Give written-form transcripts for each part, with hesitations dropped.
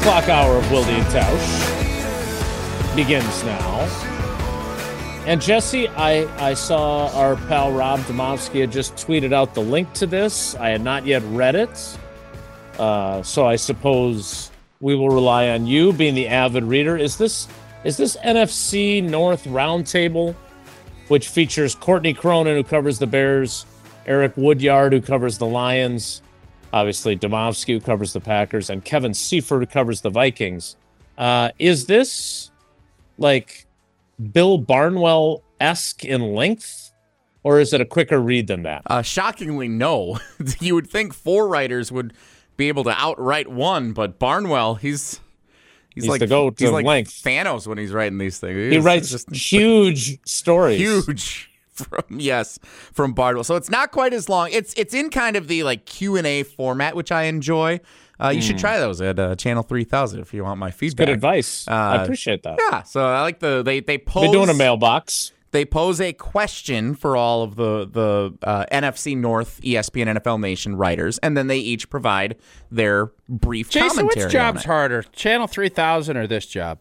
o'clock hour of Wilde and Tausch begins now. And Jesse, I saw our pal Rob Demovsky had just tweeted out the link to this. I had not yet read it. So I suppose we will rely on you being the avid reader. Is this NFC North Roundtable, which features Courtney Cronin, who covers the Bears, Eric Woodyard, who covers the Lions, obviously Demovsky, who covers the Packers, and Kevin Seifert, who covers the Vikings. Is this like Bill Barnwell-esque in length, or is it a quicker read than that? Shockingly, no. You would think four writers would be able to outright one, but Barnwell, he's like the goat he's of like length. Thanos when he's writing these things. He writes just huge stories. Huge. From Barnwell. So it's not quite as long. It's in kind of the like Q&A format, which I enjoy. You should try those at Channel 3000 if you want my feedback. Good advice. I appreciate that. Yeah, so I like they pose. Been doing a mailbox. They pose a question for all of the NFC North, ESPN, NFL Nation writers, and then they each provide their brief commentary. Jason, which job's harder, Channel 3000 or this job?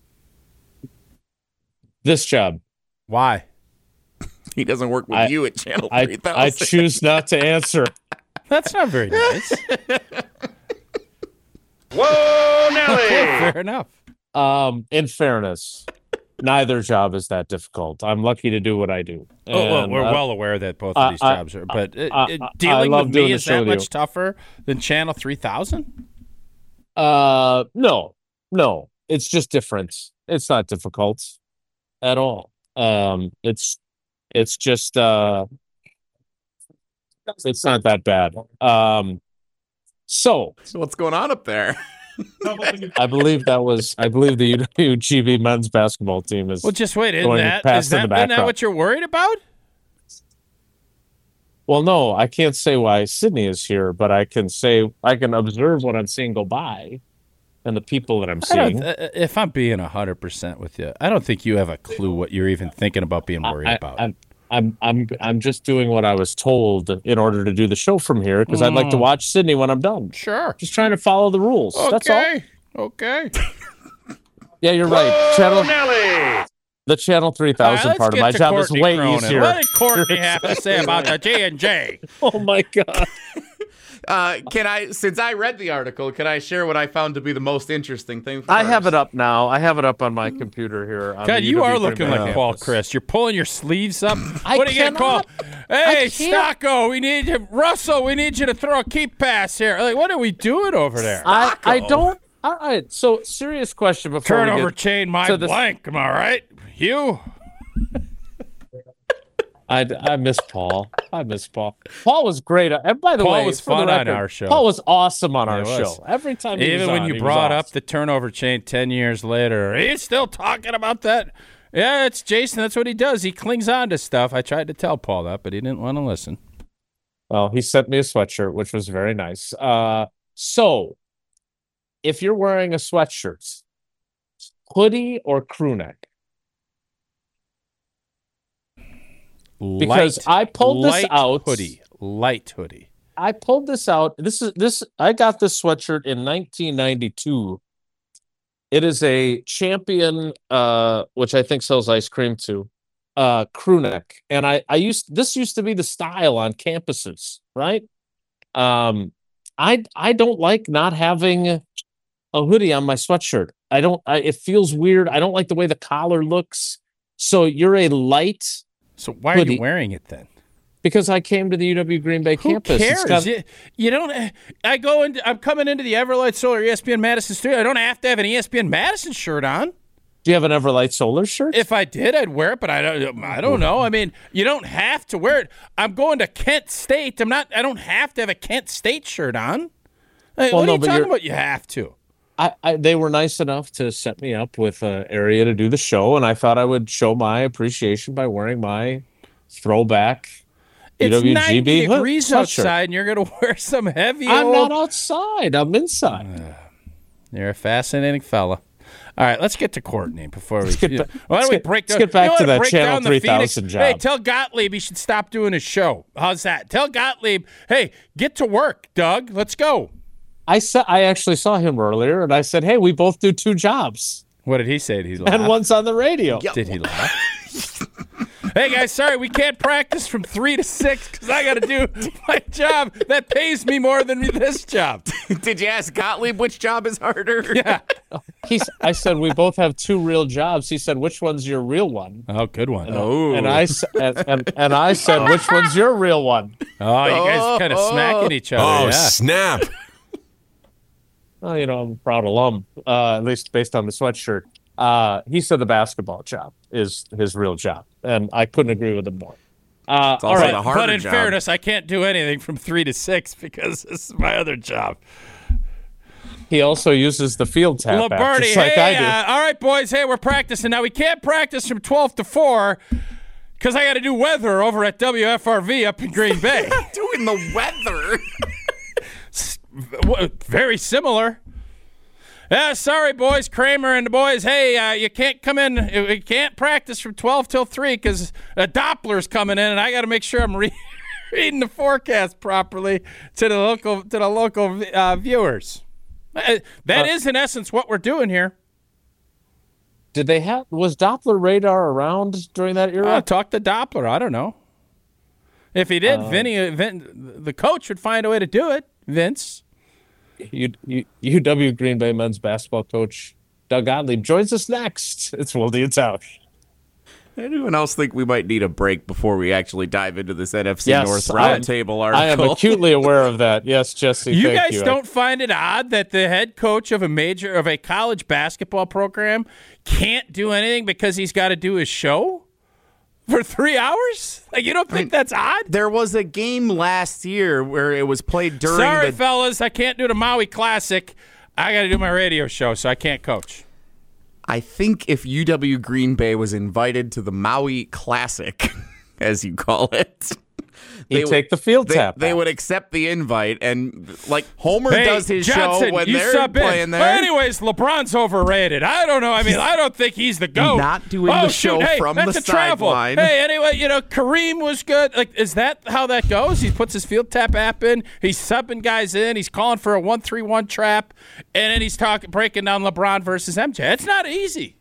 This job. Why? He doesn't work with you at Channel 3000. I choose not to answer. That's not very nice. Whoa, Nelly! Fair enough. In fairness, neither job is that difficult. I'm lucky to do what I do. Well, we're well aware that both of these jobs are. But dealing with me is that much tougher than Channel 3000? No. It's just different. It's not difficult at all. It's just it's not that bad. So what's going on up there? I believe the UWGB men's basketball team is. Well, just wait. Isn't that what you're worried about? Well, no, I can't say why Sydney is here, but I can observe what I'm seeing go by, and the people that I'm seeing. If I'm being 100% with you, I don't think you have a clue what you're even thinking about being worried about. I'm just doing what I was told in order to do the show from here because I'd like to watch Sydney when I'm done. Sure. Just trying to follow the rules. Okay. That's all. Okay. Yeah, you're right. The Channel 3000 part of my job is way easier. What did Courtney have to say about the J&J? Oh, my God. Since I read the article, can I share what I found to be the most interesting thing? I have it up now. I have it up on my computer here. God, you are looking like Paul Chris. You're pulling your sleeves up. What are you going to call? Hey, Stocko, we need you. Russell, we need you to throw a keep pass here. Like, what are we doing over there? I don't. All right. So, serious question before turnover chain my blank. Am I right? You? I miss Paul. Paul was great. And by the way, Paul was fun on our show. Paul was awesome on our show. Every time he was on, when you brought up the turnover chain 10 years later, he's still talking about that. Yeah, it's Jason. That's what he does. He clings on to stuff. I tried to tell Paul that, but he didn't want to listen. Well, he sent me a sweatshirt, which was very nice. So, if you're wearing a sweatshirt, hoodie or crew neck? Because I pulled this out. Light hoodie. I pulled this out. I got this sweatshirt in 1992. It is a Champion, which I think sells ice cream too, crew neck. And this used to be the style on campuses, right? I don't like not having a hoodie on my sweatshirt. It feels weird. I don't like the way the collar looks. So you're a light. So why are you wearing it then? Because I came to the UW Green Bay campus. Who cares? You don't. I'm coming into the Everlight Solar ESPN Madison studio. I don't have to have an ESPN Madison shirt on. Do you have an Everlight Solar shirt? If I did, I'd wear it, but I don't know. I mean, you don't have to wear it. I'm going to Kent State. I don't have to have a Kent State shirt on. What are you talking about? You have to. They were nice enough to set me up with an area to do the show, and I thought I would show my appreciation by wearing my throwback It's UWGB 90 degrees sweatshirt. Outside, and you're going to wear some heavy I'm not outside. I'm inside. You're a fascinating fella. All right, let's get to Courtney before we. Let's get back to that Channel 3000 job. Hey, tell Gottlieb he should stop doing his show. How's that? Tell Gottlieb, hey, get to work, Doug. Let's go. I actually saw him earlier, and I said, "Hey, we both do 2 jobs." What did he say? Did he laugh? And one's on the radio. Did he laugh? Hey guys, sorry we can't practice from 3 to 6 because I got to do my job that pays me more than this job. Did you ask Gottlieb which job is harder? Yeah. I said we both have 2 real jobs. He said, "Which one's your real one?" Oh, good one. And I said, "Which one's your real one?" Oh, you guys kind of smacking each other. Oh, yeah. snap. Well, I'm a proud alum, at least based on the sweatshirt. He said the basketball job is his real job, and I couldn't agree with him more. It's also all right, the harder But in job. fairness, I can't do anything from 3 to 6 because this is my other job. he also uses the field tap app, Lombardi, just like hey, I do. all right, boys, hey, we're practicing. Now, we can't practice from 12 to 4 because I got to do weather over at WFRV up in Green Bay. Doing the weather. Very similar. Yeah, sorry, boys. Kramer and the boys. Hey, you can't come in. We can't practice from 12 till 3 because a Doppler's coming in, and I got to make sure I'm reading the forecast properly to the local viewers. That is, in essence, what we're doing here. Was Doppler radar around during that era? Talk to Doppler. I don't know. If he did, the coach would find a way to do it, Vince. UW Green Bay men's basketball coach Doug Gottlieb joins us next. It's Wildy and Tausch. Anyone else think we might need a break before we actually dive into this NFC Yes, North Roundtable article? I am acutely aware of that. Yes, Jesse. You thank guys don't find it odd that the head coach of a college basketball program can't do anything because he's got to do his show for 3 hours? Like, you don't think that's odd? There was a game last year where it was played during Sorry, the... fellas, I can't do the Maui Classic. I got to do my radio show, so I can't coach. I think if UW Green Bay was invited to the Maui Classic, as you call it, He'd take the field tap. They would accept the invite, and like Homer Hey, does his Johnson, show when you they're sub in. playing there. But anyways, LeBron's overrated. I don't know. I mean, I don't think he's the GOAT. Not doing the show hey, from that's the a travel. sideline. Hey, anyway, Kareem was good. Like, is that how that goes? He puts his field tap app in. He's subbing guys in. He's calling for a 1-3-1 trap, and then he's breaking down LeBron versus MJ. It's not easy.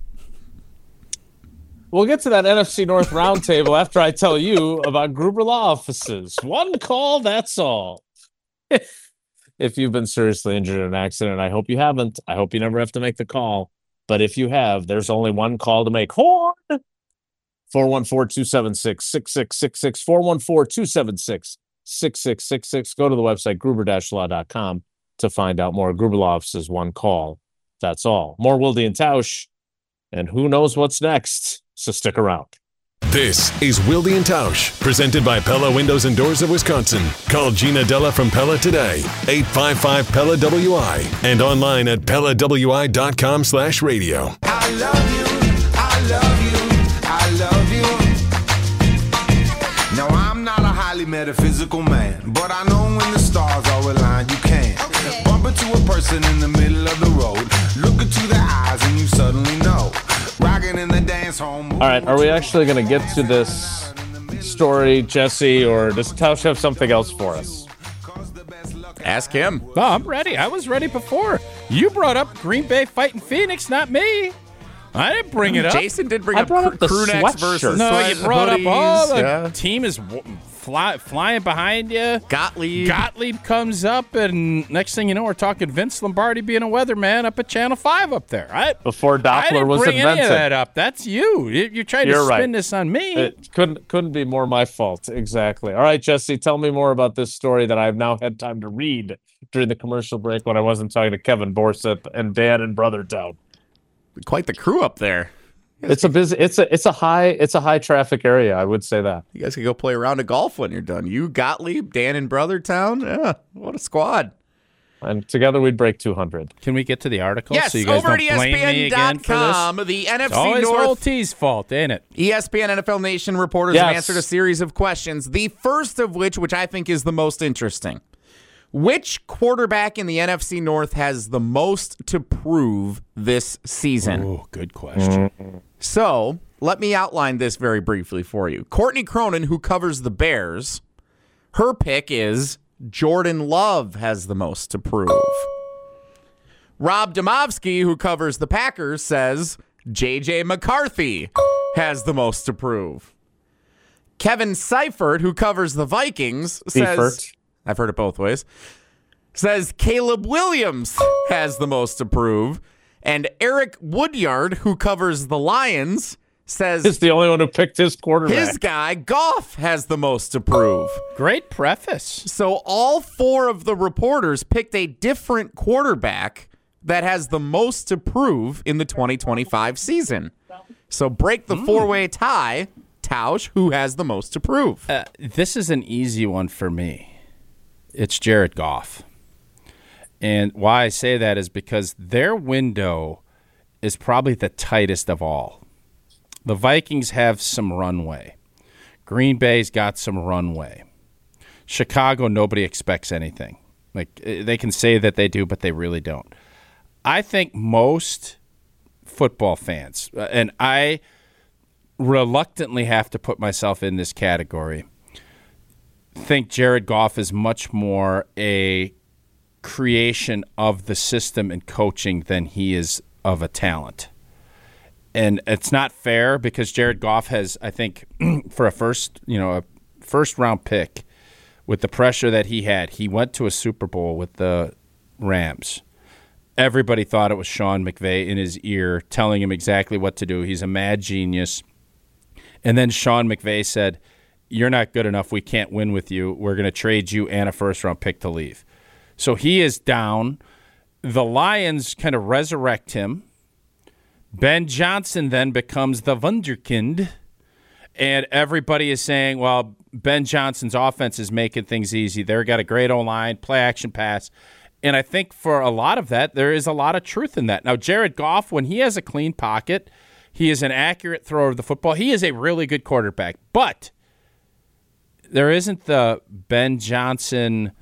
We'll get to that NFC North roundtable after I tell you about Gruber Law Offices. One call, that's all. If you've been seriously injured in an accident, I hope you haven't. I hope you never have to make the call. But if you have, there's only one call to make. Horn! 414-276-6666. 414-276-6666. Go to the website, gruber-law.com to find out more. Gruber Law Offices, one call. That's all. More Wildy and Tausch. And who knows what's next? So stick around. This is Wildy and Tausch, presented by Pella Windows and Doors of Wisconsin. Call Gina Della from Pella today, 855-PELLA-WI, and online at PellaWI.com/radio. I love you, I love you, I love you. Now I'm not a highly metaphysical man, but I know when the stars are aligned, you can. Bump into a person in the middle of the road, look into their eyes and you suddenly know. Rocking in the dance hall. All right, are we actually going to get to this story, Jesse, or does Tausch have something else for us? Ask him. No, I'm ready. I was ready before. You brought up Green Bay fighting Phoenix, not me. I didn't bring it up. Jason did bring I up brought up the Crewnecks sweatshirt. versus No, you brought up hoodies. the team is flying behind you. Gottlieb comes up, and next thing you know, we're talking Vince Lombardi being a weatherman up at Channel 5 up there. Before Doppler was I didn't bring any invented. of that up. That's you. You're trying to spin this on me. It couldn't be more my fault. Exactly. All right, Jesse, tell me more about this story that I've now had time to read during the commercial break when I wasn't talking to Kevin Borseth and Dan in Brothertown. Quite the crew up there. It's a high traffic area, I would say that. You guys can go play a round of golf when you're done. You, Gottlieb, Dan in Brothertown. Yeah, what a squad. And together we'd break 200. Can we get to the article Yes, so you guys over don't at blame me again for this? ESPN.com, the NFC It's always North. OT's fault, ain't it? ESPN NFL Nation reporters have answered a series of questions, the first of which I think is the most interesting. Which quarterback in the NFC North has the most to prove this season? Oh, good question. So, let me outline this very briefly for you. Courtney Cronin, who covers the Bears, her pick is Jordan Love has the most to prove. Rob Demovsky, who covers the Packers, says J.J. McCarthy has the most to prove. Kevin Seifert, who covers the Vikings, says, I've heard it both ways, says Caleb Williams has the most to prove. And Eric Woodyard, who covers the Lions, says he's the only one who picked his quarterback. His guy, Goff, has the most to prove. Great preface. So all four of the reporters picked a different quarterback that has the most to prove in the 2025 season. So break the four-way tie. Tausch, who has the most to prove? This is an easy one for me. It's Jared Goff. And why I say that is because their window is probably the tightest of all. The Vikings have some runway. Green Bay's got some runway. Chicago, nobody expects anything. Like, they can say that they do, but they really don't. I think most football fans, and I reluctantly have to put myself in this category, think Jared Goff is much more a creation of the system and coaching than he is of a talent. And it's not fair because Jared Goff has, I think, for a first round pick, with the pressure that he had, he went to a Super Bowl with the Rams. Everybody thought it was Sean McVay in his ear telling him exactly what to do. He's a mad genius. And then Sean McVay said, "You're not good enough. We can't win with you. We're going to trade you and a first-round pick to leave." So he is down. The Lions kind of resurrect him. Ben Johnson then becomes the wunderkind. And everybody is saying, well, Ben Johnson's offense is making things easy. They've got a great O-line, play-action pass. And I think for a lot of that, there is a lot of truth in that. Now, Jared Goff, when he has a clean pocket, he is an accurate thrower of the football. He is a really good quarterback. But there isn't the Ben Johnson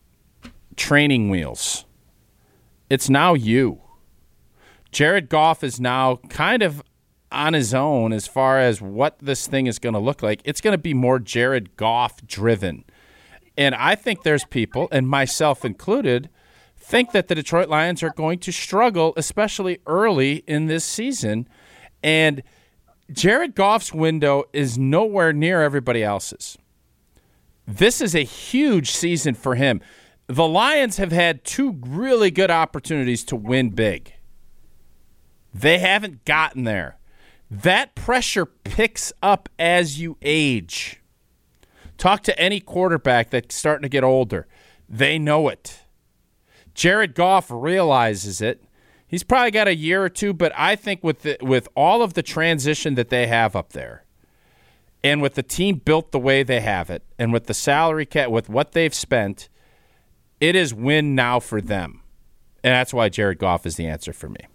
training wheels. It's now you. Jared Goff is now kind of on his own as far as what this thing is going to look like. It's going to be more Jared Goff driven. And I think there's people, and myself included, think that the Detroit Lions are going to struggle, especially early in this season. And Jared Goff's window is nowhere near everybody else's. This is a huge season for him. The Lions have had two really good opportunities to win big. They haven't gotten there. That pressure picks up as you age. Talk to any quarterback that's starting to get older. They know it. Jared Goff realizes it. He's probably got a year or two, but I think with all of the transition that they have up there, and with the team built the way they have it, and with the salary cap, with what they've spent, it is win now for them. And that's why Jared Goff is the answer for me.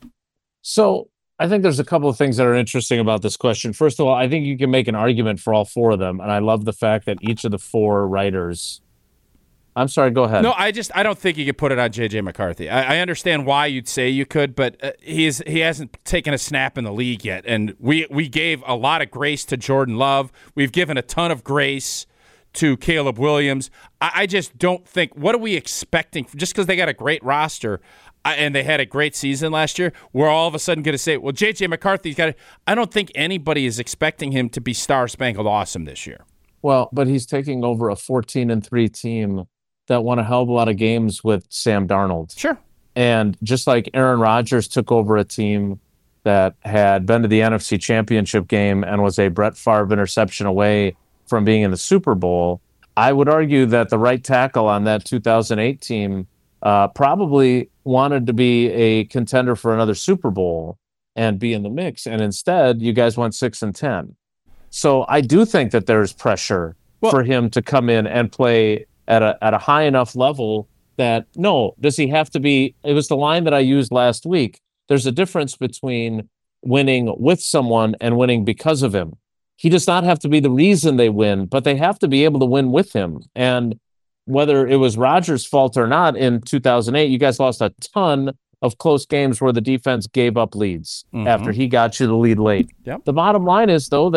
So I think there's a couple of things that are interesting about this question. First of all, I think you can make an argument for all four of them, and I love the fact that each of the four writers. I'm sorry, go ahead. No, I don't think you could put it on J.J. McCarthy. I understand why you'd say you could, but he hasn't taken a snap in the league yet, and we gave a lot of grace to Jordan Love. We've given a ton of grace to Caleb Williams. I just don't think, what are we expecting? Just because they got a great roster and they had a great season last year, we're all of a sudden going to say, well, J.J. McCarthy's got it. I don't think anybody is expecting him to be star-spangled awesome this year. Well, but he's taking over a 14-3 team that won a hell of a lot of games with Sam Darnold. Sure. And just like Aaron Rodgers took over a team that had been to the NFC Championship game and was a Brett Favre interception away from being in the Super Bowl, I would argue that the right tackle on that 2008 team probably wanted to be a contender for another Super Bowl and be in the mix. And instead, you guys went 6-10. So I do think that there's pressure for him to come in and play at a high enough level that, no, does he have to be? It was the line that I used last week. There's a difference between winning with someone and winning because of him. He does not have to be the reason they win, but they have to be able to win with him. And whether it was Rodgers' fault or not in 2008, you guys lost a ton of close games where the defense gave up leads after he got you the lead late. Yep. The bottom line is, though, that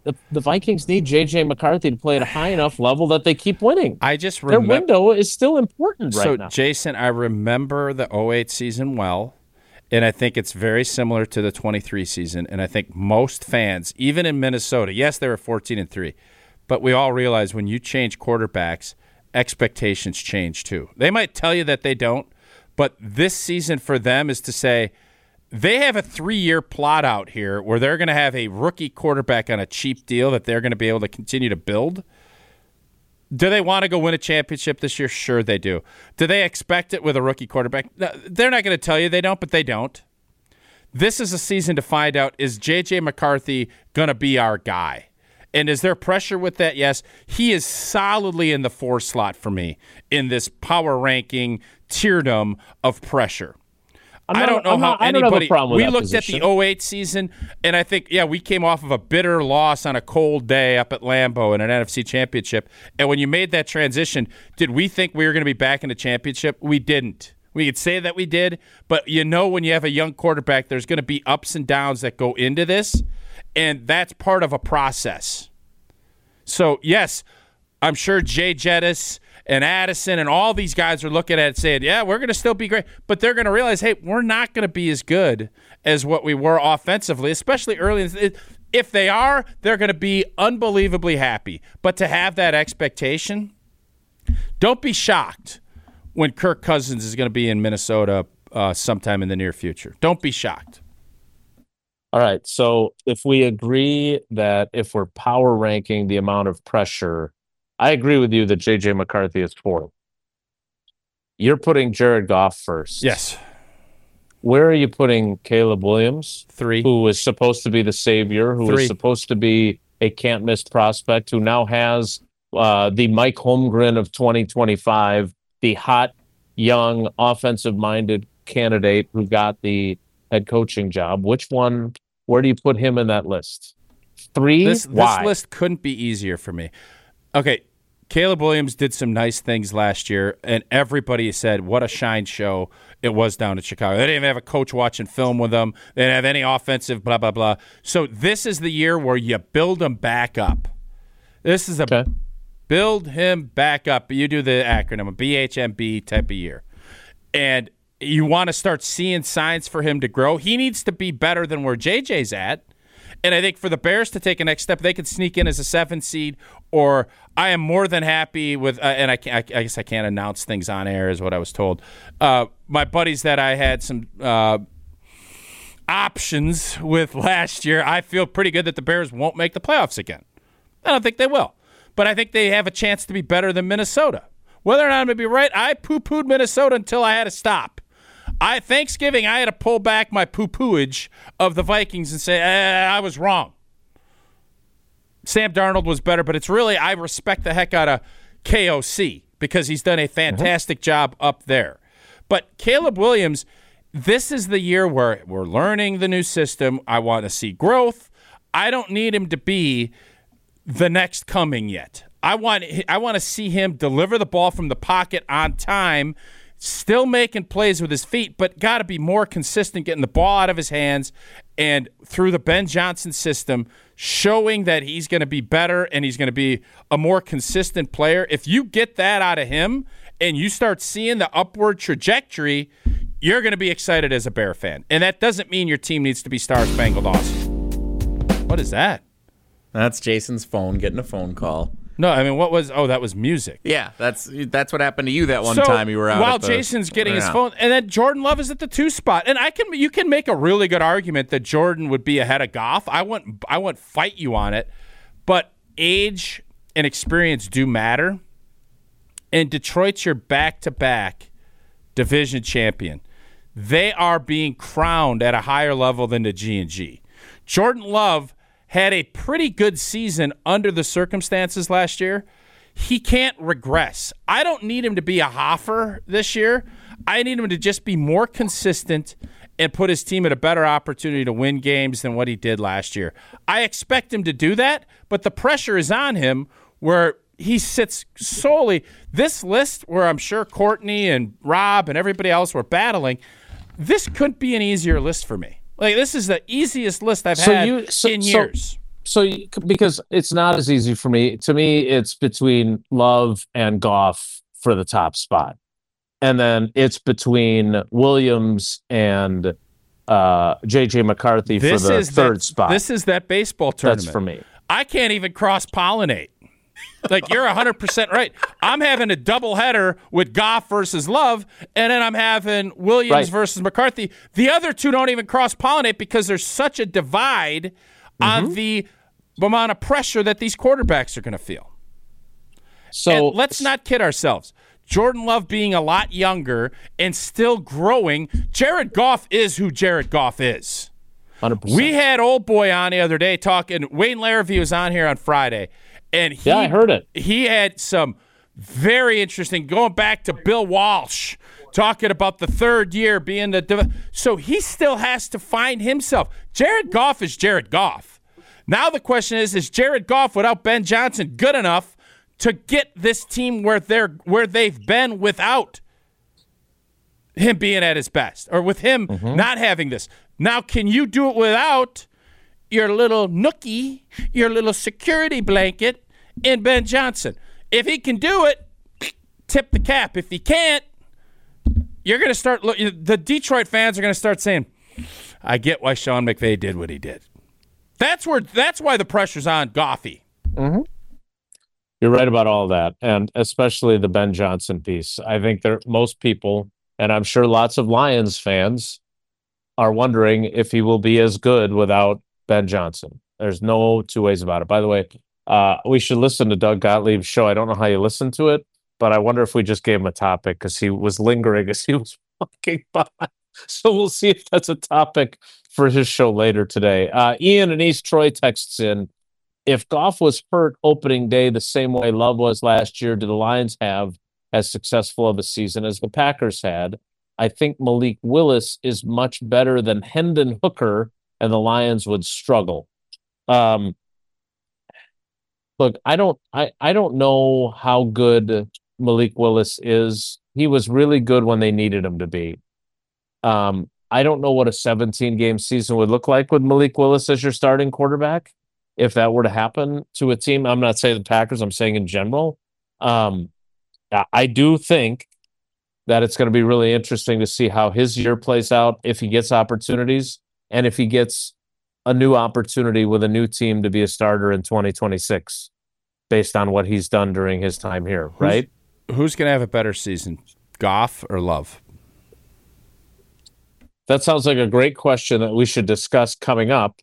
the Vikings need J.J. McCarthy to play at a high enough level that they keep winning. I just Their window is still important right now. So, Jason, I remember the 2008 season well, and I think it's very similar to the 23 season. And I think most fans, even in Minnesota, yes, they were 14-3, but we all realize when you change quarterbacks, expectations change too. They might tell you that they don't, but this season for them is to say they have a 3-year plot out here where they're going to have a rookie quarterback on a cheap deal that they're going to be able to continue to build. Do they want to go win a championship this year? Sure they do. Do they expect it with a rookie quarterback? No, they're not going to tell you they don't, but they don't. This is a season to find out, is J.J. McCarthy going to be our guy? And is there pressure with that? Yes. He is solidly in the 4 slot for me in this power ranking tierdom of pressure. I don't know how anybody. We looked at the 2008 season, and I think, we came off of a bitter loss on a cold day up at Lambeau in an NFC championship. And when you made that transition, did we think we were going to be back in the championship? We didn't. We could say that we did, but when you have a young quarterback, there's going to be ups and downs that go into this, and that's part of a process. So, yes, I'm sure Jay Jettis and Addison and all these guys are looking at it saying, we're going to still be great. But they're going to realize, hey, we're not going to be as good as what we were offensively, especially early. If they are, they're going to be unbelievably happy. But to have that expectation, don't be shocked when Kirk Cousins is going to be in Minnesota sometime in the near future. Don't be shocked. All right, so if we agree that if we're power ranking the amount of pressure, I agree with you that J.J. McCarthy is 4. You're putting Jared Goff first. Yes. Where are you putting Caleb Williams? 3. Who is supposed to be the savior, who 3. is supposed to be a can't-miss prospect, who now has the Mike Holmgren of 2025, the hot, young, offensive-minded candidate who got the head coaching job. Which one, where do you put him in that list? 3? This list couldn't be easier for me. Okay, Caleb Williams did some nice things last year, and everybody said what a shine show it was down at Chicago. They didn't even have a coach watching film with them. They didn't have any offensive blah, blah, blah. So this is the year where you build them back up. This is build him back up. You do the acronym, a BHMB type of year. And you want to start seeing signs for him to grow. He needs to be better than where JJ's at. And I think for the Bears to take a next step, they could sneak in as a 7 seed, or I am more than happy with, and I guess I can't announce things on air is what I was told. My buddies that I had some options with last year, I feel pretty good that the Bears won't make the playoffs again. I don't think they will. But I think they have a chance to be better than Minnesota. Whether or not I'm going to be right, I poo-pooed Minnesota until I had to stop. Thanksgiving, I had to pull back my poo-pooage of the Vikings and say, I was wrong. Sam Darnold was better, but it's really, I respect the heck out of KOC because he's done a fantastic job up there. But Caleb Williams, this is the year where we're learning the new system. I want to see growth. I don't need him to be the next coming yet. I want to see him deliver the ball from the pocket on time, still making plays with his feet, but got to be more consistent getting the ball out of his hands and through the Ben Johnson system, showing that he's going to be better and he's going to be a more consistent player. If you get that out of him and you start seeing the upward trajectory, you're going to be excited as a Bear fan. And that doesn't mean your team needs to be star-spangled awesome. What is that? That's Jason's phone getting a phone call. No, I mean, that was music. Yeah, that's what happened to you that one time you were out. While Jason's getting his phone, and then Jordan Love is at the 2 spot, and you can make a really good argument that Jordan would be ahead of Goff. I won't fight you on it, but age and experience do matter. And Detroit's your back-to-back division champion. They are being crowned at a higher level than the G&G. Jordan Love had a pretty good season under the circumstances last year. He can't regress. I don't need him to be a Hoffer this year. I need him to just be more consistent and put his team at a better opportunity to win games than what he did last year. I expect him to do that, but the pressure is on him where he sits solely. This list where I'm sure Courtney and Rob and everybody else were battling, this couldn't be an easier list for me. Like, this is the easiest list I've had in years. because it's not as easy for me. To me, it's between Love and Goff for the top spot. And then it's between Williams and J.J. McCarthy for the third spot. This is that baseball tournament. That's for me. I can't even cross-pollinate. Like, you're 100% right. I'm having a doubleheader with Goff versus Love, and then I'm having Williams versus McCarthy. The other two don't even cross-pollinate because there's such a divide on the amount of pressure that these quarterbacks are going to feel. So and let's not kid ourselves. Jordan Love being a lot younger and still growing, Jared Goff is who Jared Goff is. 100%. We had old boy on the other day talking. Wayne Larrivee was on here on Friday. And I heard it. He had some very interesting, going back to Bill Walsh, talking about the third year being so he still has to find himself. Jared Goff is Jared Goff. Now the question is Jared Goff without Ben Johnson good enough to get this team where they've been without him being at his best, or with him not having this? Now, can you do it without your little nookie, your little security blanket in Ben Johnson? If he can do it, tip the cap. If he can't, you're going to start the Detroit fans are going to start saying, I get why Sean McVay did what he did. That's why the pressure's on Goffy. Mm-hmm. You're right about all that, and especially the Ben Johnson piece. I think most people, and I'm sure lots of Lions fans, are wondering if he will be as good without Ben Johnson. There's no two ways about it. By the way, we should listen to Doug Gottlieb's show. I don't know how you listen to it, but I wonder if we just gave him a topic because he was lingering as he was walking by. So we'll see if that's a topic for his show later today. Ian in East Troy texts in, if Goff was hurt opening day the same way Love was last year, do the Lions have as successful of a season as the Packers had? I think Malik Willis is much better than Hendon Hooker, and the Lions would struggle. Look, I don't know how good Malik Willis is. He was really good when they needed him to be. I don't know what a 17-game season would look like with Malik Willis as your starting quarterback. If that were to happen to a team, I'm not saying the Packers, I'm saying in general. I do think that it's going to be really interesting to see how his year plays out, if he gets opportunities, and if he gets a new opportunity with a new team to be a starter in 2026, based on what he's done during his time here, right? Who's going to have a better season, Goff or Love? That sounds like a great question that we should discuss coming up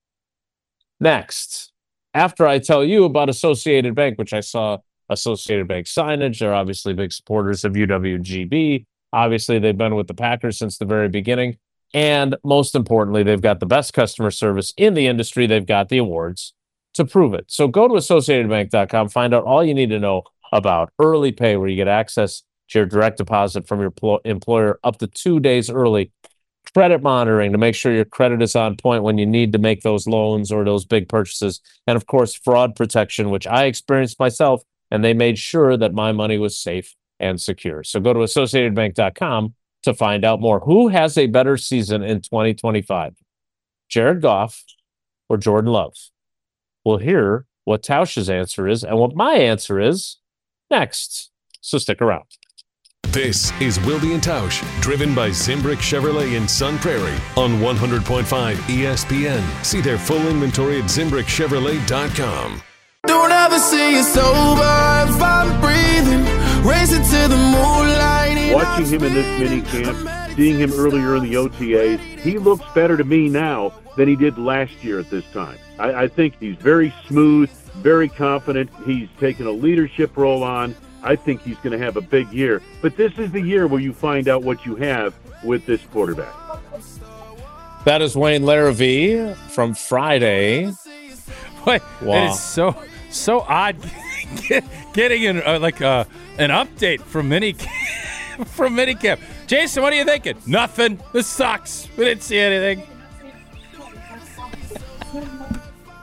next, after I tell you about Associated Bank, which I saw Associated Bank signage. They're obviously big supporters of UWGB. Obviously, they've been with the Packers since the very beginning. And most importantly, they've got the best customer service in the industry. They've got the awards to prove it. So go to AssociatedBank.com, find out all you need to know about early pay, where you get access to your direct deposit from your employer up to 2 days early. Credit monitoring to make sure your credit is on point when you need to make those loans or those big purchases. And of course, fraud protection, which I experienced myself, and they made sure that my money was safe and secure. So go to AssociatedBank.com to find out more. Who has a better season in 2025? Jared Goff or Jordan Love? We'll hear what Tausch's answer is and what my answer is next. So stick around. This is Wilde and Tausch, driven by Zimbrick Chevrolet in Sun Prairie on 100.5 ESPN. See their full inventory at ZimbrickChevrolet.com. Don't ever see you sober if I'm breathing. Racing to the moonlight. Watching him in this mini camp, seeing him earlier in the OTAs, he looks better to me now than he did last year at this time. I think he's very smooth, very confident. He's taken a leadership role on. I think he's going to have a big year. But this is the year where you find out what you have with this quarterback. That is Wayne Larrivee from Friday. Wait, wow. It is so odd getting an update from minicamp. Jason, what are you thinking? Nothing. This sucks. We didn't see anything.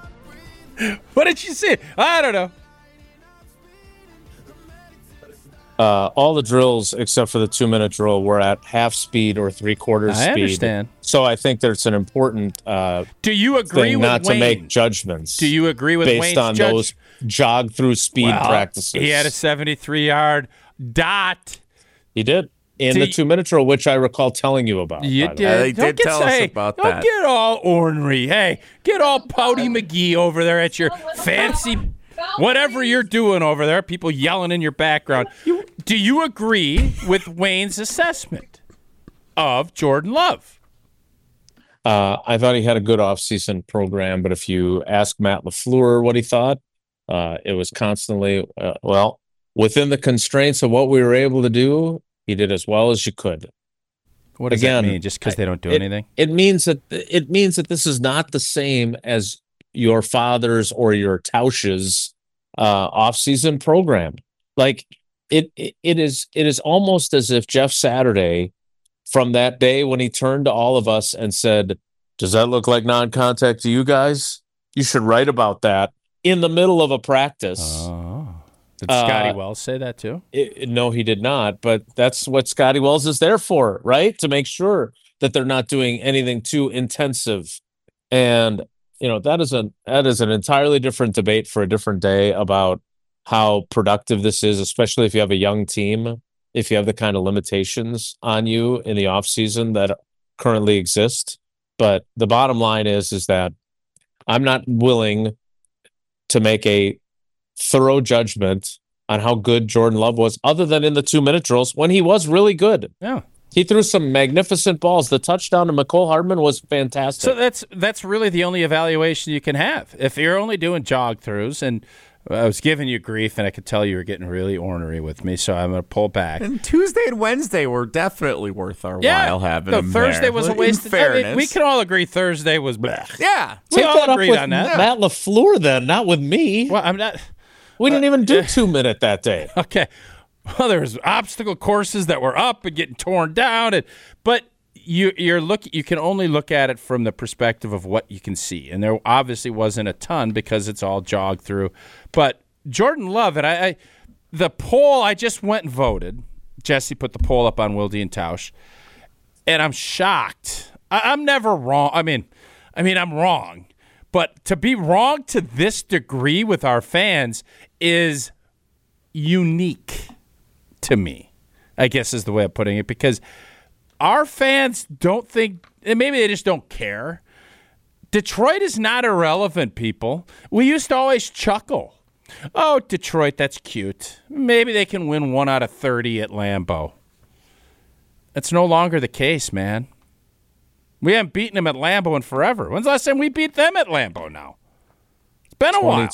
What did you see? I don't know. All the drills except for the 2-minute drill were at half speed or 3/4 speed. I understand. So I think there's an important do you agree thing with not Wayne? to make judgments. Do you agree with based Wayne's on those jog through speed practices? He had a 73-yard dot. He did. In the 2-minute drill, which I recall telling you about. You did. They did tell us about that. Don't get all ornery. Hey, get all Pouty McGee over there at your fancy whatever you're doing over there. People yelling in your background. Do you agree with Wayne's assessment of Jordan Love? I thought he had a good offseason program, but if you ask Matt LaFleur what he thought, it was constantly, within the constraints of what we were able to do, he did as well as you could. What does that mean? Just because they don't do anything? It means that this is not the same as your father's or your Tausch's off-season program. Like it is almost as if Jeff Saturday, from that day when he turned to all of us and said, "Does that look like non-contact to you guys? You should write about that," in the middle of a practice. Oh. Did Scotty Wells say that too? No, he did not. But that's what Scotty Wells is there for, right? To make sure that they're not doing anything too intensive. And that is an entirely different debate for a different day about how productive this is, especially if you have a young team, if you have the kind of limitations on you in the offseason that currently exist. But the bottom line is that I'm not willing to make a thorough judgment on how good Jordan Love was, other than in the 2-minute drills when he was really good. Yeah. He threw some magnificent balls. The touchdown to McCole Hardman was fantastic. So that's really the only evaluation you can have. If you're only doing jog throughs, and I was giving you grief, and I could tell you were getting really ornery with me, so I'm going to pull back. And Tuesday and Wednesday were definitely worth our while having them Thursday there. was a waste of time. We can all agree Thursday was bleh. Yeah. We all that agreed up with on that. Matt LaFleur then, not with me. Well, I'm not. We didn't even do 2-minute that day. Okay. Well, there was obstacle courses that were up and getting torn down, but you can only look at it from the perspective of what you can see, and there obviously wasn't a ton because it's all jogged through. But Jordan Love, and the poll, I just went and voted. Jesse put the poll up on Wilde and Tausch, and I'm shocked. I'm never wrong. I mean, I'm wrong. But to be wrong to this degree with our fans is unique to me, I guess is the way of putting it, because our fans don't think, and maybe they just don't care. Detroit is not irrelevant, people. We used to always chuckle. Oh, Detroit, that's cute. Maybe they can win 1 out of 30 at Lambeau. That's no longer the case, man. We haven't beaten them at Lambeau in forever. When's the last time we beat them at Lambeau now? It's been a while.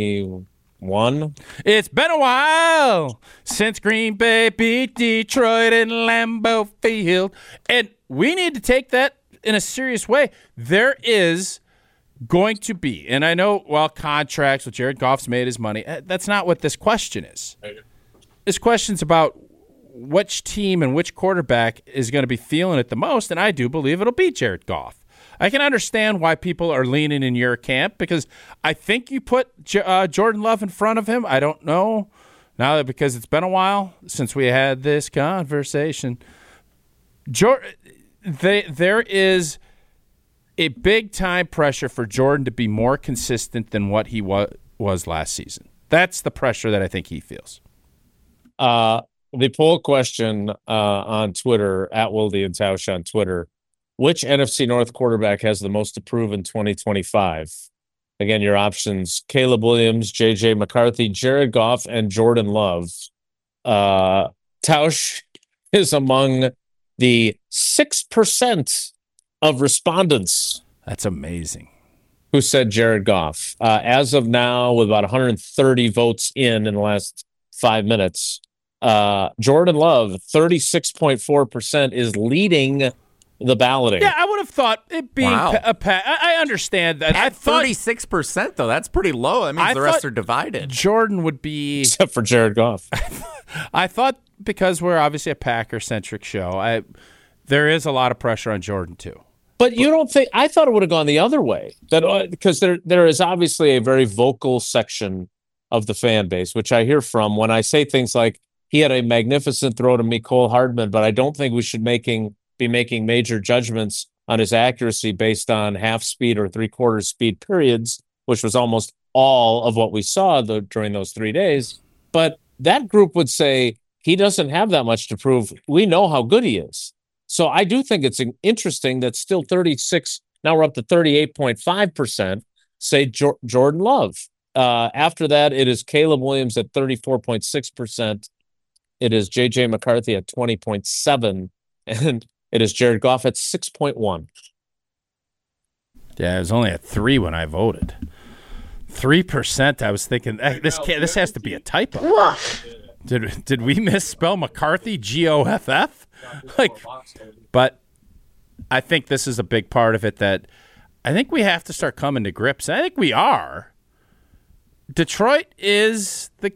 2021? It's been a while since Green Bay beat Detroit in Lambeau Field. And we need to take that in a serious way. There is going to be, and I know, contracts with Jared Goff's made his money. That's not what this question is. This question's about which team and which quarterback is going to be feeling it the most, and I do believe it'll be Jared Goff. I can understand why people are leaning in your camp, because I think you put Jordan Love in front of him. I don't know now, because it's been a while since we had this conversation. There is a big-time pressure for Jordan to be more consistent than what he was last season. That's the pressure that I think he feels. The poll question on Twitter, at Wilde and Tausch on Twitter, which NFC North quarterback has the most to prove in 2025? Again, your options: Caleb Williams, J.J. McCarthy, Jared Goff, and Jordan Love. Tausch is among the 6% of respondents. That's amazing. Who said Jared Goff. As of now, with about 130 votes in the last 5 minutes, Jordan Love, 36.4%, is leading the balloting. Yeah, I would have thought it being I understand that. At 36%, though, that's pretty low. That means the rest are divided. Jordan would be... Except for Jared Goff. I thought, because we're obviously a Packer-centric show, there is a lot of pressure on Jordan, too. But you don't think... I thought it would have gone the other way. Because there is obviously a very vocal section of the fan base, which I hear from when I say things like, he had a magnificent throw to Mecole Hardman, but I don't think we should be making major judgments on his accuracy based on half speed or three-quarter speed periods, which was almost all of what we saw during those 3 days. But that group would say he doesn't have that much to prove. We know how good he is. So I do think it's interesting that still 36, now we're up to 38.5%, say Jordan Love. After that, it is Caleb Williams at 34.6%. It is J.J. McCarthy at 20.7%. And it is Jared Goff at 6.1%. Yeah, it was only at 3 when I voted. 3%. I was thinking this has to be a typo. Woof. Did we misspell McCarthy? Goff? But I think this is a big part of it that I think we have to start coming to grips. I think we are. Detroit is the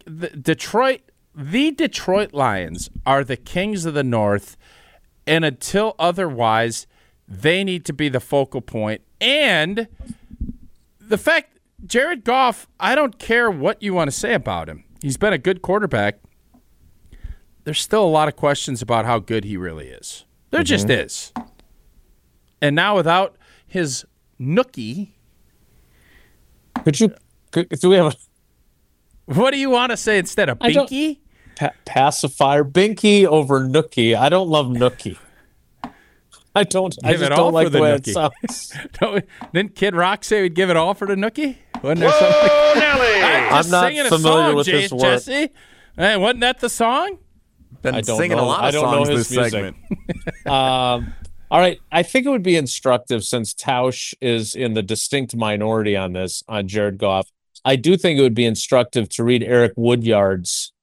Detroit Lions are the kings of the North, and until otherwise, they need to be the focal point. And the fact, Jared Goff, I don't care what you want to say about him. He's been a good quarterback. There's still a lot of questions about how good he really is. There just is. And now without his nookie. Do we have what do you want to say instead of Binky? Pacifier. Binky over nookie. I don't love nookie. I just don't like the way it sounds. Didn't Kid Rock say we'd give it all for the nookie? Whoa, Nelly! I'm not familiar with this word. Jesse. Hey, wasn't that the song? Been singing a lot of songs this segment. All right. I think it would be instructive, since Tausch is in the distinct minority on this, on Jared Goff. I do think it would be instructive to read Eric Woodyard's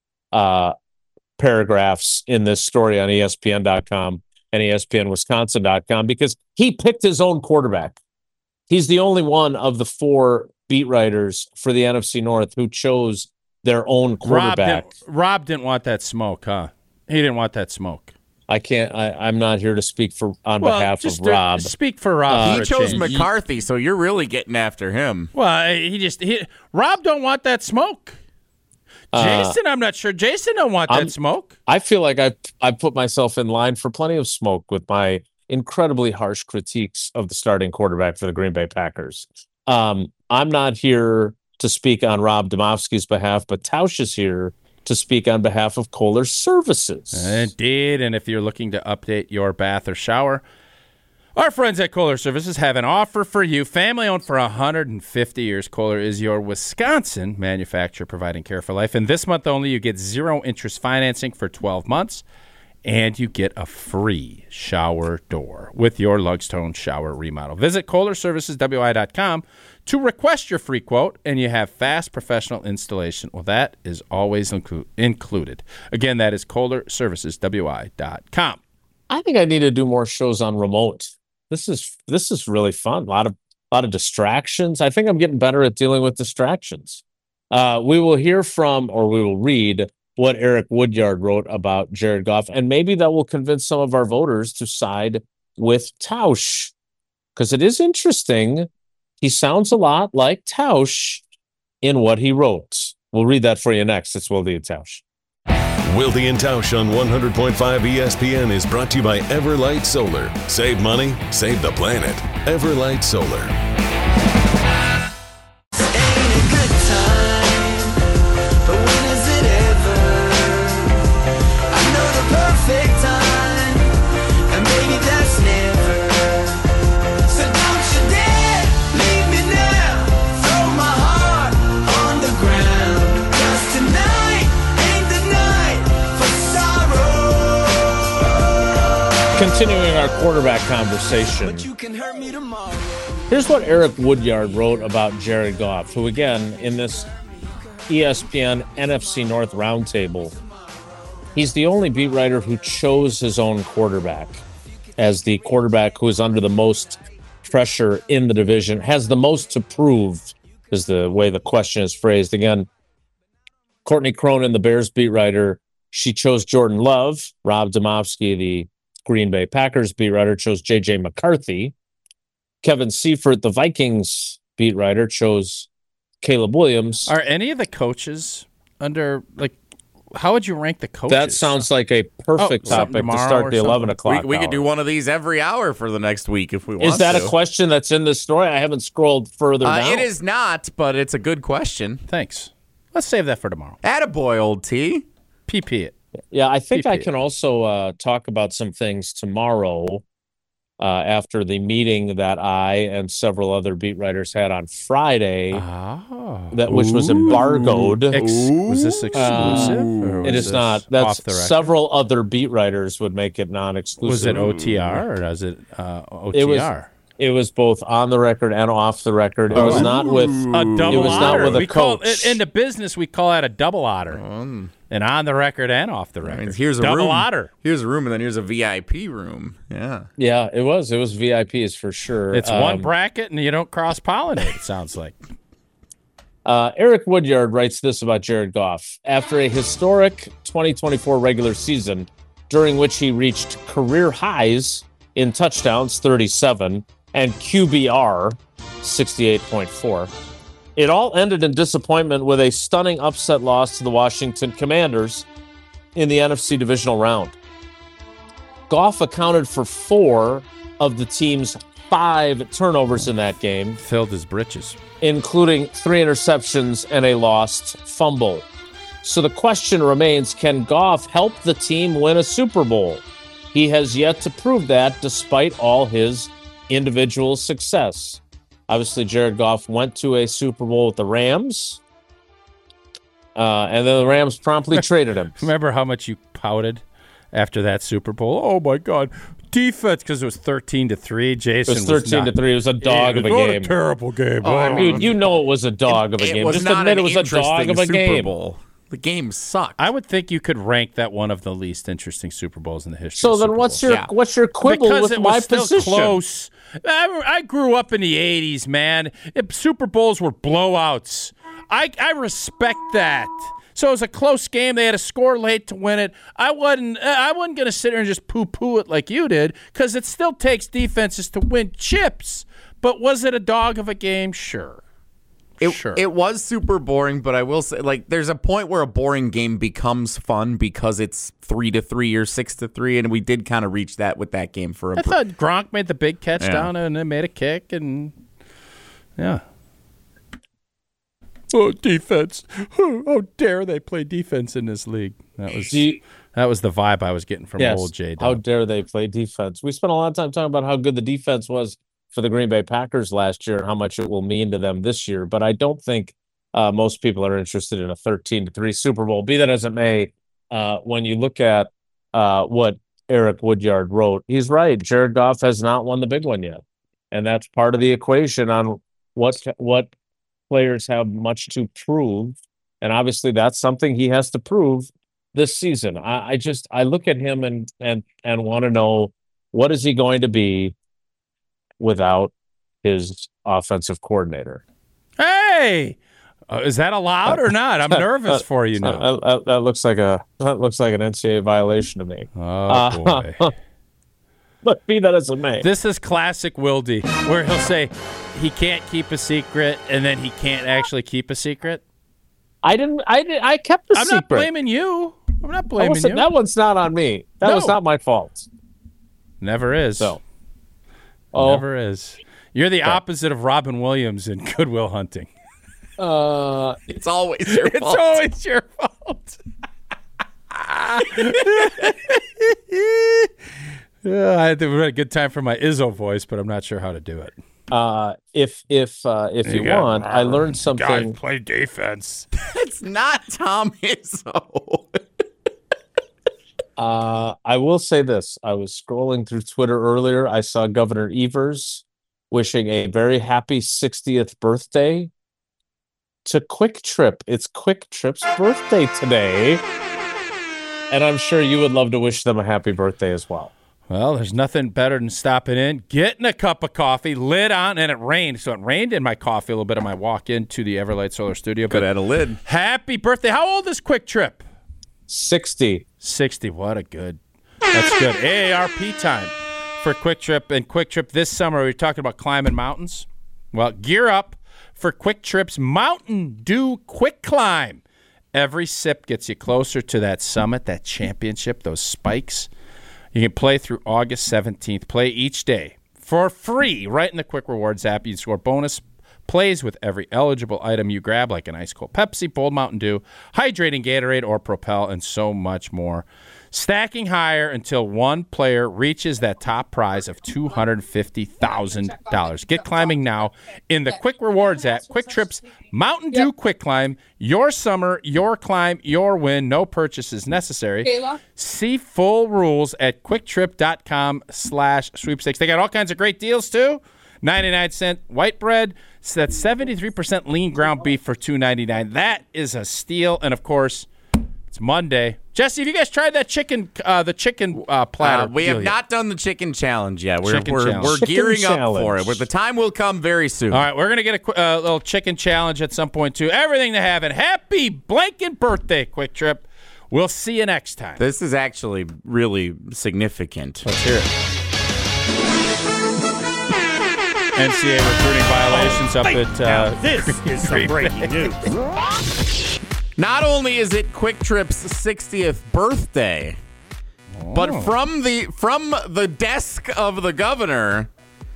paragraphs in this story on ESPN.com and ESPNWisconsin.com, because he picked his own quarterback. He's the only one of the 4 beat writers for the NFC North who chose their own quarterback. Rob didn't want that smoke, huh? He didn't want that smoke. I'm not here to speak on behalf of Rob. Speak for Rob. He chose McCarthy, so you're really getting after him. Well, Rob don't want that smoke. Jason, I'm not sure. Jason don't want that smoke. I feel like I put myself in line for plenty of smoke with my incredibly harsh critiques of the starting quarterback for the Green Bay Packers. I'm not here to speak on Rob Demovsky's behalf, but Tausch is here to speak on behalf of Kohler Services. Indeed, and if you're looking to update your bath or shower, our friends at Kohler Services have an offer for you. Family owned for 150 years, Kohler is your Wisconsin manufacturer providing care for life. And this month only, you get 0 interest financing for 12 months, and you get a free shower door with your Lugstone shower remodel. Visit KohlerServicesWI.com to request your free quote, and you have fast professional installation. Well, that is always included. Again, that is KohlerServicesWI.com. I think I need to do more shows on remote. This is really fun. A lot of distractions. I think I'm getting better at dealing with distractions. We will hear from, or we will read, what Eric Woodyard wrote about Jared Goff, and maybe that will convince some of our voters to side with Tausch, because it is interesting. He sounds a lot like Tausch in what he wrote. We'll read that for you next. It's Wilde and Tausch. Wilde and Tausch on 100.5 ESPN is brought to you by Everlight Solar. Save money, save the planet. Everlight Solar. Continuing our quarterback conversation, here's what Eric Woodyard wrote about Jared Goff, who, again, in this ESPN NFC North roundtable, he's the only beat writer who chose his own quarterback as the quarterback who is under the most pressure in the division, has the most to prove, is the way the question is phrased. Again, Courtney Cronin, the Bears beat writer, she chose Jordan Love. Rob Demovsky, the Green Bay Packers beat writer, chose J.J. McCarthy. Kevin Seifert, the Vikings beat writer, chose Caleb Williams. Are any of the coaches under, like, How would you rank the coaches? That sounds like a perfect topic to start the 11 o'clock We could hour. do one of these every hour for the next week if we want to. Is that a question that's in this story? I haven't scrolled further down. It is not, but it's a good question. Thanks. Let's save that for tomorrow. Attaboy, old T. PP it. Yeah, I think I PP. can also talk about some things tomorrow after the meeting that I and several other beat writers had on Friday, which was embargoed. Was this exclusive? or It was is this not. off That's the record? several other beat writers would make it non-exclusive. Was it OTR or was it OTR? It was both on the record and off the record. It was not with A double it was otter. not with a We call coach. in the business we call that a double otter. And on the record and off the record. Here's a double room. otter. Here's a room, and then here's a VIP room. Yeah. Yeah, it was. It was VIPs for sure. It's one bracket and you don't cross pollinate, it sounds like. Eric Woodyard writes this about Jared Goff. After a historic 2024 regular season, during which he reached career highs in touchdowns, 37, and QBR, 68.4, it all ended in disappointment with a stunning upset loss to the Washington Commanders in the NFC divisional round. Goff accounted for 4 of the team's 5 turnovers in that game, Filled his britches. including 3 interceptions and a lost fumble. So the question remains, can Goff help the team win a Super Bowl? He has yet to prove that despite all his individual success. Obviously, Jared Goff went to a Super Bowl with the Rams, and then the Rams promptly traded him. Remember how much you pouted after that Super Bowl? Oh, my God. Defense, because it was 13-3. Jason It was 13-3. It was a dog of a What game. a terrible game. Dude, you know it was a dog of a game. Was Just not admit an it was a dog interesting of a Super game. Bowl. The game sucked. I would think you could rank that one of the least interesting Super Bowls in the history. So of then, Super what's Bowls. your quibble because with it my was still position? close. I grew up in the 80s, man. Super Bowls were blowouts. I respect that. So it was a close game. They had to score late to win it. I wasn't going to sit here and just poo-poo it like you did, because it still takes defenses to win chips. But was it a dog of a game? Sure. It was super boring, but I will say, like, there's a point where a boring game becomes fun because it's 3-3 or 6-3, and we did kind of reach that with that game for a. I thought Gronk made the big catch down and then made a kick, and yeah. Oh, defense! How dare they play defense in this league? That was the vibe I was getting from old J. How dare they play defense? We spent a lot of time talking about how good the defense was for the Green Bay Packers last year and how much it will mean to them this year. But I don't think most people are interested in a 13-3 Super Bowl. Be that as it may, when you look at what Eric Woodyard wrote, he's right. Jared Goff has not won the big one yet. And that's part of the equation on what players have much to prove. And obviously that's something he has to prove this season. I look at him and want to know, what is he going to be without his offensive coordinator? Hey, is that allowed or not? I'm nervous for you now. That looks like an NCAA violation to me. Oh boy! But be that as it may, this is classic Wildy, where he'll say he can't keep a secret, and then he can't actually keep a secret. I kept the secret. I'm not blaming you. I'm not blaming you. That one's not on me. That was not my fault. Never is. So. Never is. You're the opposite of Robin Williams in Good Will Hunting. It's always your fault. It's always your fault. I had a good time for my Izzo voice, but I'm not sure how to do it. If you want, I learned something. Guys play defense. It's not Tom Izzo. I will say this. I was scrolling through Twitter earlier. I saw Governor Evers wishing a very happy 60th birthday to Quick Trip. It's Quick Trip's birthday today. And I'm sure you would love to wish them a happy birthday as well. Well, there's nothing better than stopping in, getting a cup of coffee, lid on, and it rained. So it rained in my coffee a little bit on my walk into the Everlight Solar Studio. But had a lid. Happy birthday. How old is Quick Trip? 60. 60. What a good. That's good. AARP time for Quick Trip. And Quick Trip this summer, we're talking about climbing mountains. Well, gear up for Quick Trip's Mountain Dew Quick Climb. Every sip gets you closer to that summit, that championship, those spikes. You can play through August 17th. Play each day for free right in the Quick Rewards app. You can score bonus plays with every eligible item you grab, like an ice-cold Pepsi, Bold Mountain Dew, hydrating Gatorade, or Propel, and so much more. Stacking higher until one player reaches that top prize of $250,000. Get climbing now in the Quick Rewards app. Quick Trip's Mountain Dew Quick Climb. Your summer, your climb, your win. No purchases necessary. See full rules at quicktrip.com/sweepstakes. They got all kinds of great deals, too. 99-cent white bread. So that's 73% lean ground beef for $2.99. That is a steal. And, of course, it's Monday. Jesse, have you guys tried that chicken platter? We have not done the chicken challenge yet. We're challenge. gearing up for it. But the time will come very soon. All right, we're going to get a little chicken challenge at some point, too. Everything to have it. Happy blanket birthday, Quick Trip. We'll see you next time. This is actually really significant. Let's hear it. NCAA recruiting violations up at... Now this is some breaking news. Not only is it Quick Trip's 60th birthday, but from the desk of the governor,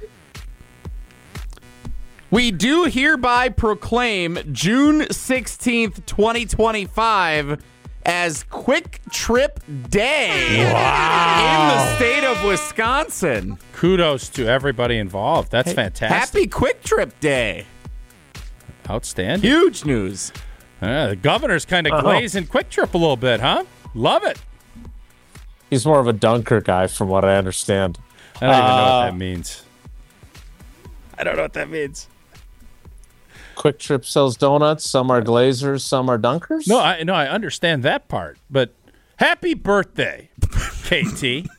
we do hereby proclaim June 16th, 2025 as Quick Trip Day in the state of Wisconsin. Kudos to everybody involved. That's fantastic. Happy Quick Trip Day. Outstanding. Huge news. The governor's kind of glazing Quick Trip a little bit, huh? Love it. He's more of a dunker guy, from what I understand. I don't even know what that means. I don't know what that means. Quick Trip sells donuts. Some are glazers, some are dunkers. No, I understand that part. But happy birthday, KT.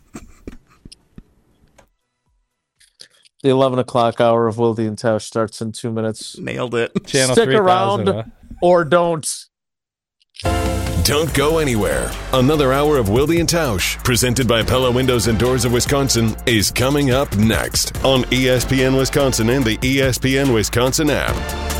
The 11 o'clock hour of Wilde and Tausch starts in 2 minutes. Nailed it. Channel Stick 3000, around or don't. Don't go anywhere. Another hour of Wilde and Tausch, presented by Pella Windows and Doors of Wisconsin, is coming up next on ESPN Wisconsin and the ESPN Wisconsin app.